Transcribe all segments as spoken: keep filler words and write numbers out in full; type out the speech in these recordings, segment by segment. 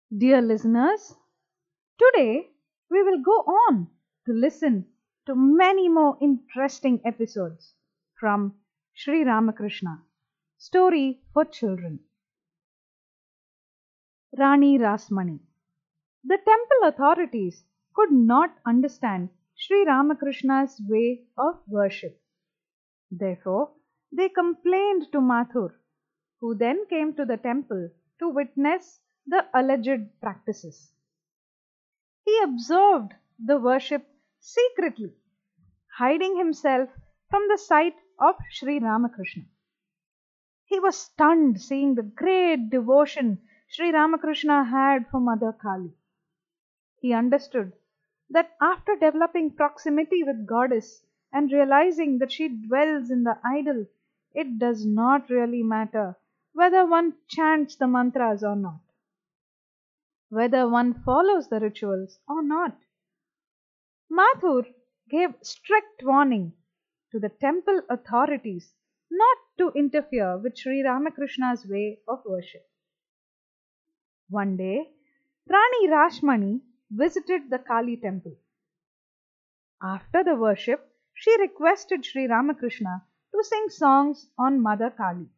Dear listeners, today we will go on to listen to many more interesting episodes from Sri Ramakrishna, Story for Children. Rani Rasmani. The temple authorities could not understand Sri Ramakrishna's way of worship. Therefore, they complained to Mathur, who then came to the temple to witness the alleged practices. He observed the worship secretly, hiding himself from the sight of Sri Ramakrishna. He was stunned seeing the great devotion Sri Ramakrishna had for Mother Kali. He understood that after developing proximity with Goddess and realizing that she dwells in the idol, it does not really matter whether one chants the mantras or not, whether one follows the rituals or not. Mathur gave strict warning to the temple authorities not to interfere with Sri Ramakrishna's way of worship. One day, Rani Rashmani visited the Kali temple. After the worship, she requested Sri Ramakrishna to sing songs on Mother Kali.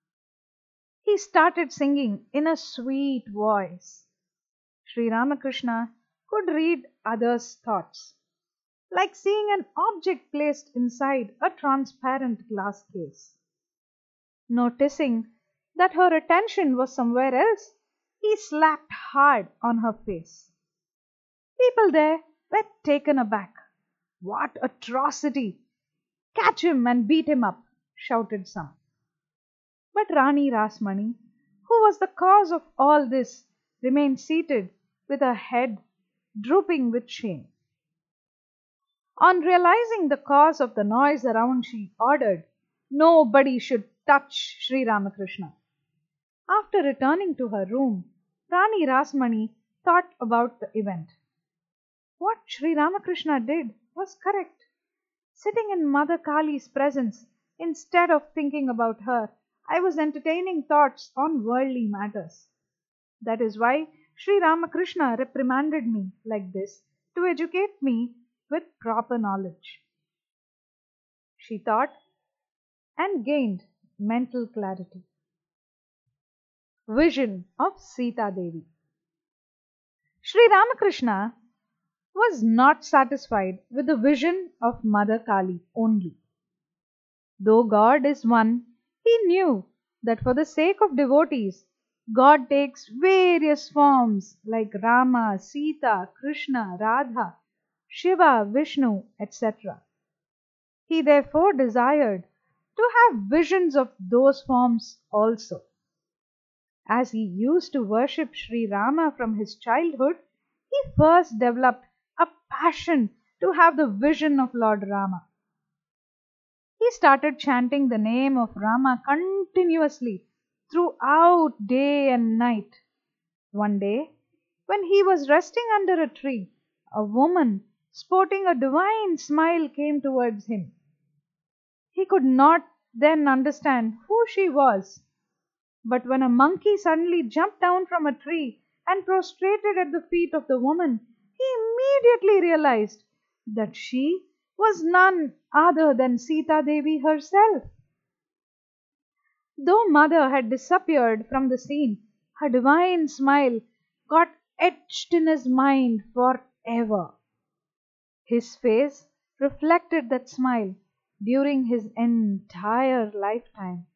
He started singing in a sweet voice. Sri Ramakrishna could read others' thoughts, like seeing an object placed inside a transparent glass case. Noticing that her attention was somewhere else, he slapped hard on her face. People there were taken aback. What atrocity! Catch him and beat him up, shouted some. But Rani Rasmani, who was the cause of all this, remained seated with her head drooping with shame. On realizing the cause of the noise around, she ordered nobody should touch Sri Ramakrishna. After returning to her room, Rani Rasmani thought about the event. What Sri Ramakrishna did was correct. Sitting in Mother Kali's presence, instead of thinking about her, I was entertaining thoughts on worldly matters. That is why Sri Ramakrishna reprimanded me like this to educate me with proper knowledge. She thought and gained mental clarity. Vision of Sita Devi. Sri Ramakrishna was not satisfied with the vision of Mother Kali only. Though God is one, he knew that for the sake of devotees, God takes various forms like Rama, Sita, Krishna, Radha, Shiva, Vishnu, et cetera. He therefore desired to have visions of those forms also. As he used to worship Sri Rama from his childhood, he first developed a passion to have the vision of Lord Rama. He started chanting the name of Rama continuously throughout day and night. One day, when he was resting under a tree, a woman sporting a divine smile came towards him. He could not then understand who she was. But when a monkey suddenly jumped down from a tree and prostrated at the feet of the woman, he immediately realized that she was none other than Sita Devi herself. Though Mother had disappeared from the scene, her divine smile got etched in his mind forever. His face reflected that smile during his entire lifetime.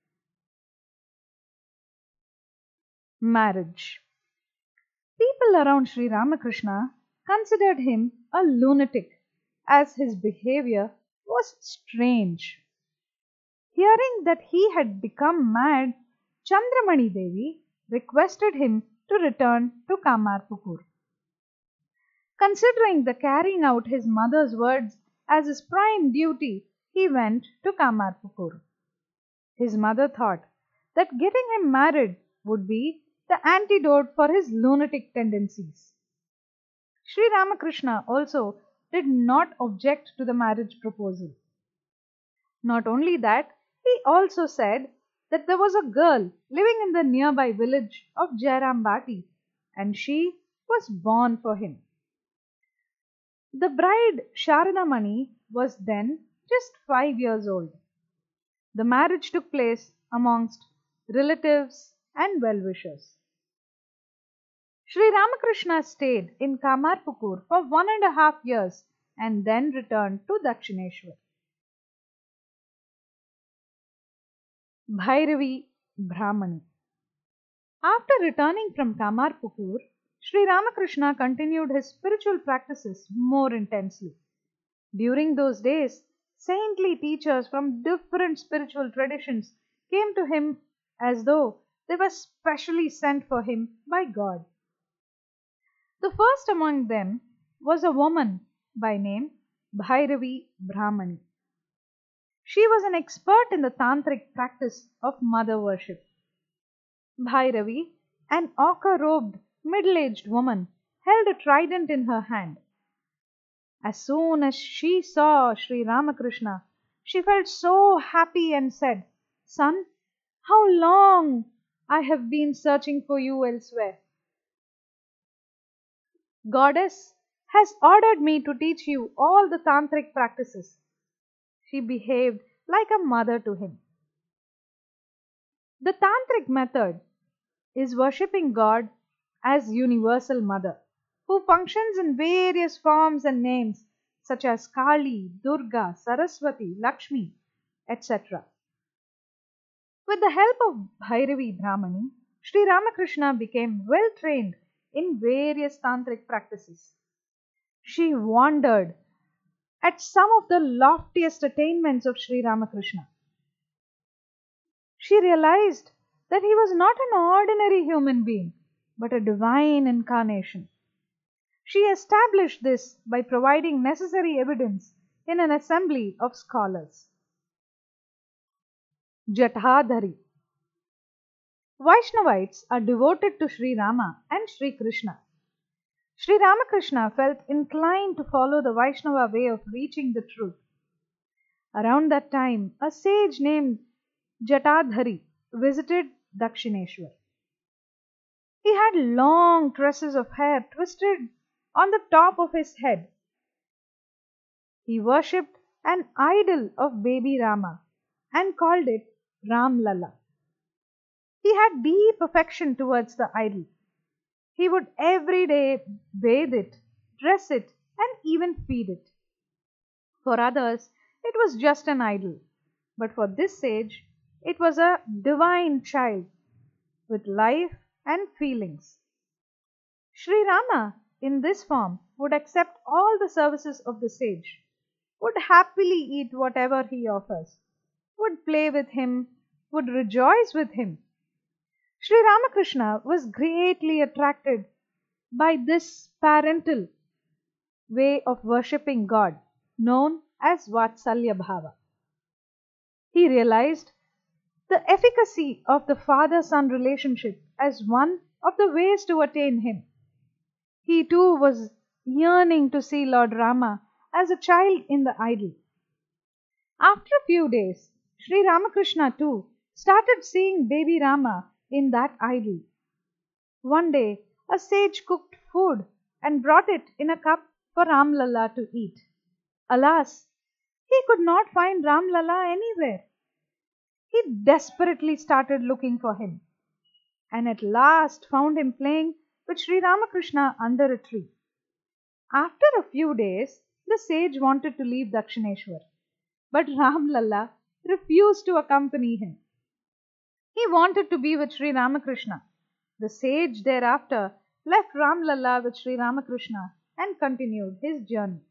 Marriage. People around Sri Ramakrishna considered him a lunatic, as his behavior was strange. Hearing that he had become mad, Chandramani Devi requested him to return to Kamarpukur. Considering the carrying out his mother's words as his prime duty, he went to Kamarpukur. His mother thought that getting him married would be the antidote for his lunatic tendencies. Sri Ramakrishna also did not object to the marriage proposal. Not only that, he also said that there was a girl living in the nearby village of Jairam Bati and she was born for him. The bride Sharadamani was then just five years old. The marriage took place amongst relatives and well-wishers. Sri Ramakrishna stayed in Kamarpukur for one and a half years and then returned to Dakshineshwar. Bhairavi Brahmani. After returning from Kamarpukur, Sri Ramakrishna continued his spiritual practices more intensely. During those days, saintly teachers from different spiritual traditions came to him as though they were specially sent for him by God. The first among them was a woman by name Bhairavi Brahmani. She was an expert in the tantric practice of mother worship. Bhairavi, an ochre-robed, middle-aged woman, held a trident in her hand. As soon as she saw Sri Ramakrishna, she felt so happy and said, "Son, how long I have been searching for you elsewhere. Goddess has ordered me to teach you all the tantric practices." She behaved like a mother to him. The tantric method is worshipping God as universal mother, who functions in various forms and names such as Kali, Durga, Saraswati, Lakshmi, et cetera. With the help of Bhairavi Brahmani, Sri Ramakrishna became well trained in various tantric practices. She wondered at some of the loftiest attainments of Sri Ramakrishna. She realized that he was not an ordinary human being, but a divine incarnation. She established this by providing necessary evidence in an assembly of scholars. Jatadhari. Vaishnavites are devoted to Sri Rama and Sri Krishna. Sri Ramakrishna felt inclined to follow the Vaishnava way of reaching the truth. Around that time, a sage named Jatadhari visited Dakshineshwar. He had long tresses of hair twisted on the top of his head. He worshipped an idol of baby Rama and called it Ram Lalla. He had deep affection towards the idol. He would every day bathe it, dress it, and even feed it. For others, it was just an idol, but for this sage, it was a divine child with life and feelings. Sri Rama, in this form, would accept all the services of the sage, would happily eat whatever he offers, would play with him, would rejoice with him. Sri Ramakrishna was greatly attracted by this parental way of worshipping God, known as Vatsalya Bhava. He realized the efficacy of the father-son relationship as one of the ways to attain him. He too was yearning to see Lord Rama as a child in the idol. After a few days, Sri Ramakrishna too started seeing baby Rama in that idol. One day, a sage cooked food and brought it in a cup for Ram Lalla to eat. Alas, he could not find Ram Lalla anywhere. He desperately started looking for him, and at last found him playing with Sri Ramakrishna under a tree. After a few days, the sage wanted to leave Dakshineshwar, but Ram Lalla refused to accompany him. He wanted to be with Sri Ramakrishna. The sage thereafter left Ram Lalla with Sri Ramakrishna and continued his journey.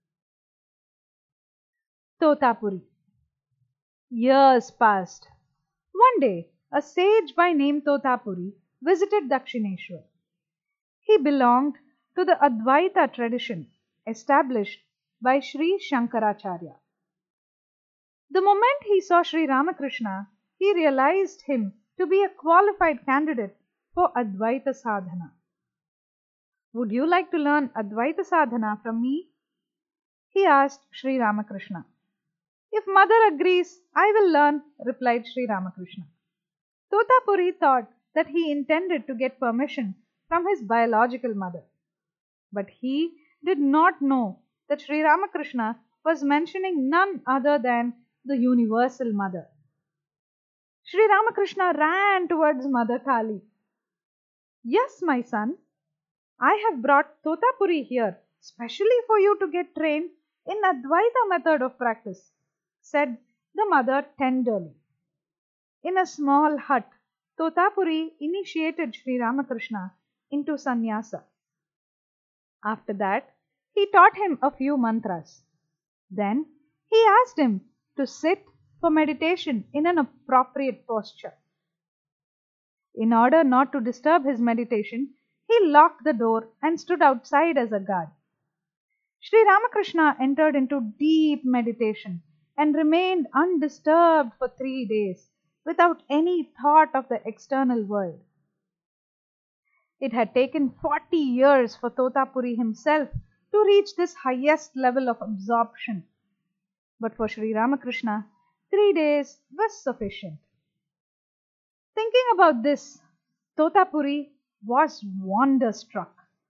Totapuri. Years passed. One day, a sage by name Totapuri visited Dakshineshwar. He belonged to the Advaita tradition established by Sri Shankaracharya. The moment he saw Sri Ramakrishna, he realized him to be a qualified candidate for Advaita Sadhana. "Would you like to learn Advaita Sadhana from me?" he asked Sri Ramakrishna. "If mother agrees, I will learn," replied Sri Ramakrishna. Totapuri thought that he intended to get permission from his biological mother. But he did not know that Sri Ramakrishna was mentioning none other than the universal mother. Sri Ramakrishna ran towards Mother Kali. "Yes, my son, I have brought Totapuri here specially for you to get trained in Advaita method of practice," said the mother tenderly. In a small hut, Totapuri initiated Sri Ramakrishna into sannyasa. After that, he taught him a few mantras. Then he asked him to sit for meditation in an appropriate posture. In order not to disturb his meditation, he locked the door and stood outside as a guard. Sri Ramakrishna entered into deep meditation and remained undisturbed for three days without any thought of the external world. It had taken forty years for Totapuri himself to reach this highest level of absorption. But for Sri Ramakrishna, three days was sufficient. Thinking about this, Totapuri was wonderstruck.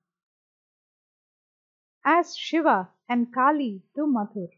As Shiva and Kali to Mathur.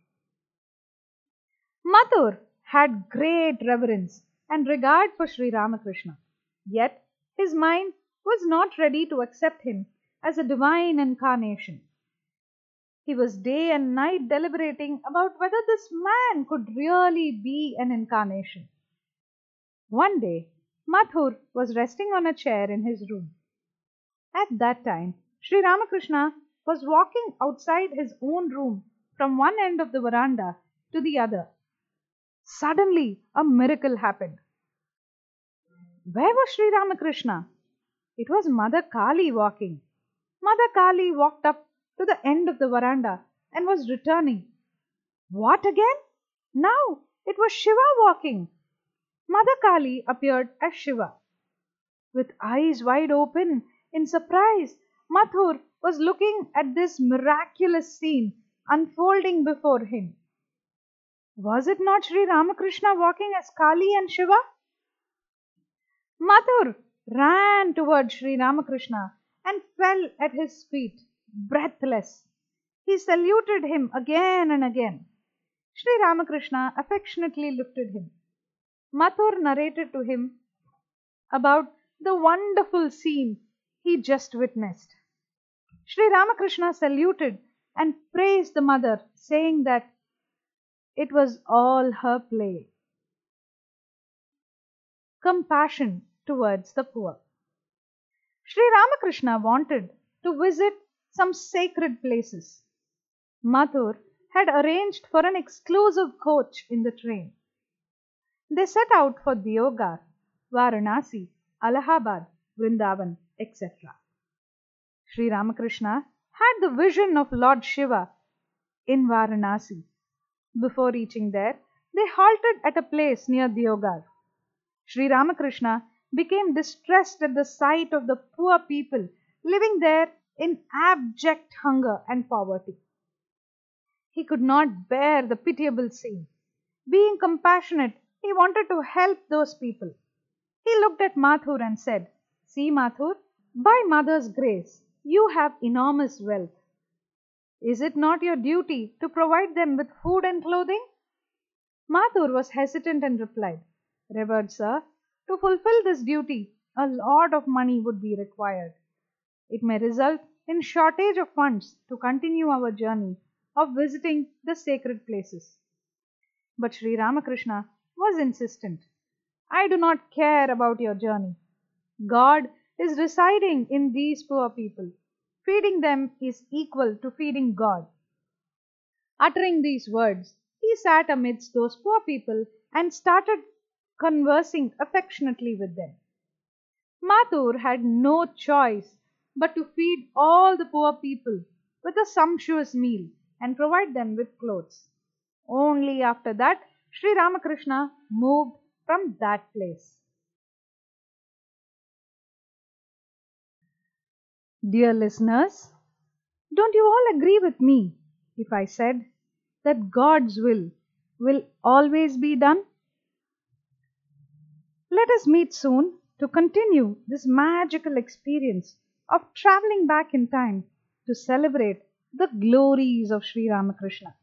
Mathur had great reverence and regard for Sri Ramakrishna, yet his mind was not ready to accept him as a divine incarnation. He was day and night deliberating about whether this man could really be an incarnation. One day, Mathur was resting on a chair in his room. At that time, Sri Ramakrishna was walking outside his own room from one end of the veranda to the other. Suddenly, a miracle happened. Where was Sri Ramakrishna? It was Mother Kali walking. Mother Kali walked up to the end of the veranda and was returning. What again? Now it was Shiva walking. Mother Kali appeared as Shiva. With eyes wide open in surprise, Mathur was looking at this miraculous scene unfolding before him. Was it not Sri Ramakrishna walking as Kali and Shiva? Mathur ran towards Sri Ramakrishna and fell at his feet, breathless. He saluted him again and again. Sri Ramakrishna affectionately looked at him. Mathur narrated to him about the wonderful scene he just witnessed. Sri Ramakrishna saluted and praised the mother, saying that it was all her play. Compassion towards the poor. Sri Ramakrishna wanted to visit some sacred places. Mathur had arranged for an exclusive coach in the train. They set out for Deoghar, Varanasi, Allahabad, Vrindavan, et cetera. Sri Ramakrishna had the vision of Lord Shiva in Varanasi. Before reaching there, they halted at a place near Deoghar. Sri Ramakrishna became distressed at the sight of the poor people living there in abject hunger and poverty. He could not bear the pitiable scene. Being compassionate, he wanted to help those people. He looked at Mathur and said, "See, Mathur, by Mother's grace, you have enormous wealth. Is it not your duty to provide them with food and clothing?" Mathur was hesitant and replied, "Revered sir, to fulfill this duty, a lot of money would be required. It may result in shortage of funds to continue our journey of visiting the sacred places." But Sri Ramakrishna was insistent. "I do not care about your journey. God is residing in these poor people. Feeding them is equal to feeding God." Uttering these words, he sat amidst those poor people and started conversing affectionately with them. Mathur had no choice but to feed all the poor people with a sumptuous meal and provide them with clothes. Only after that Sri Ramakrishna moved from that place. Dear listeners, don't you all agree with me if I said that God's will will always be done? Let us meet soon to continue this magical experience of traveling back in time to celebrate the glories of Sri Ramakrishna.